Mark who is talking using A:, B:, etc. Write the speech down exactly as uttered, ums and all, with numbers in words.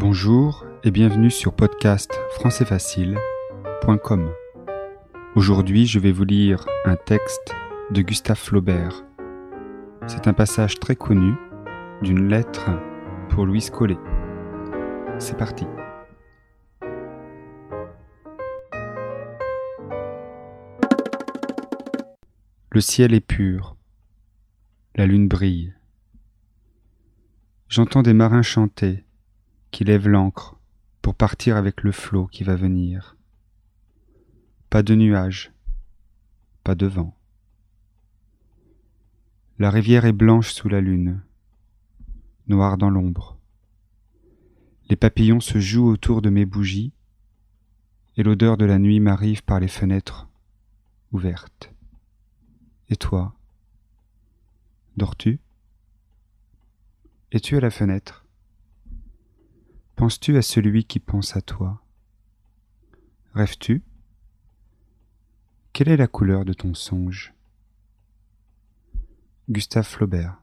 A: Bonjour et bienvenue sur podcast français facile point com. Aujourd'hui, je vais vous lire un texte de Gustave Flaubert. C'est un passage très connu d'une lettre pour Louise Collet. C'est parti. Le ciel est pur, la lune brille. J'entends des marins chanter, qui lèvent l'ancre pour partir avec le flot qui va venir. Pas de nuages, pas de vent. La rivière est blanche sous la lune, noire dans l'ombre. Les papillons se jouent autour de mes bougies et l'odeur de la nuit m'arrive par les fenêtres ouvertes. Et toi, dors-tu ? Es-tu à la fenêtre ? Penses-tu à celui qui pense à toi ? Rêves-tu ? Quelle est la couleur de ton songe ? Gustave Flaubert.